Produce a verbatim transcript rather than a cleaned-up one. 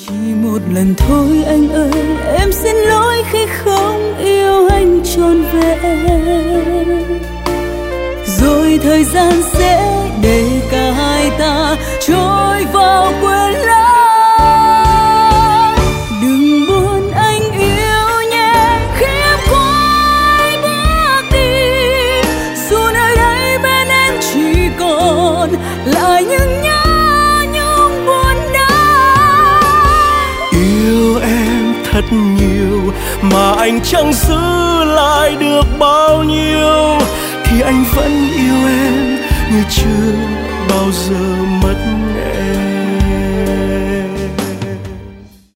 Chỉ một lần thôi anh ơi, em xin lỗi khi không yêu anh trọn vẹn. Rồi thời gian sẽ để cả hai ta trôi vào quên lãng. Đừng buồn anh yêu nhé, khi em quay bước đi, dù nơi đây bên em chỉ còn lại những nhớ nhung buồn đau. Yêu em thật nhiều mà anh chẳng giữ lại được bao nhiêu, thì anh vẫn yêu em như chưa bao giờ